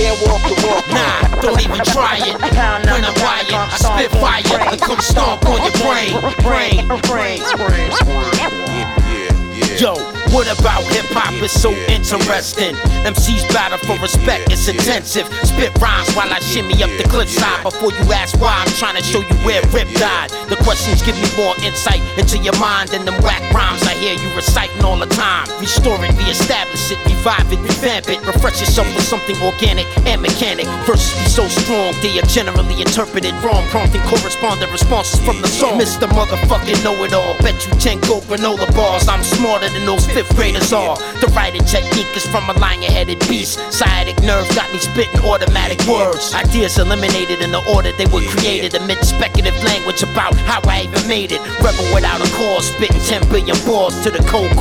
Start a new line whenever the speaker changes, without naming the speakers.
walk the walk.
Nah, don't even try it. When I'm wired, I spit fire and come stomp on your brain. Yo, what about hip-hop is so interesting? MCs battle for respect, it's intensive. Spit rhymes while I shimmy up the cliffside. Before you ask why, I'm trying to show you where Rip died. The questions give me more insight into your mind than them whack rhymes I hear you reciting all the time. Restore it, re-establish it, revive it, revamp it. Refresh yourself with something organic and mechanic. Verses be so strong, they are generally interpreted wrong, prompting corresponding responses from the song. Mr. Motherfucking Know-It-All, bet you 10 gold granola bars. I'm smarter than those 5th graders are. The writing technique is from a lion-headed beast. Sciatic nerve got me spitting automatic words. Ideas eliminated in the order they were created amid speculative language about how I even made it. Rebel without a cause, spitting 10 billion balls to the cold